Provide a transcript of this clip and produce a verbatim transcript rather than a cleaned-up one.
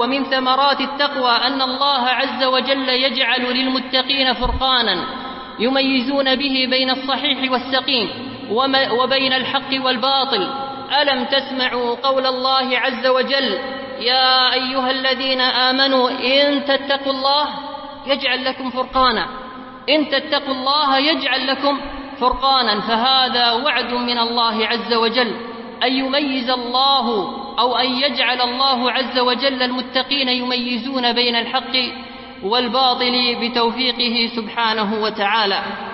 ومن ثمرات التقوى أن الله عز وجل يجعل للمتقين فرقانا يميزون به بين الصحيح والسقيم وبين الحق والباطل. ألم تسمعوا قول الله عز وجل: يا أيها الذين آمنوا إن تتقوا الله يجعل لكم فرقانا، إن تتقوا الله يجعل لكم فرقانا. فهذا وعد من الله عز وجل أن يميز الله أو أن يجعل الله عز وجل المتقين يميزون بين الحق والباطل بتوفيقه سبحانه وتعالى.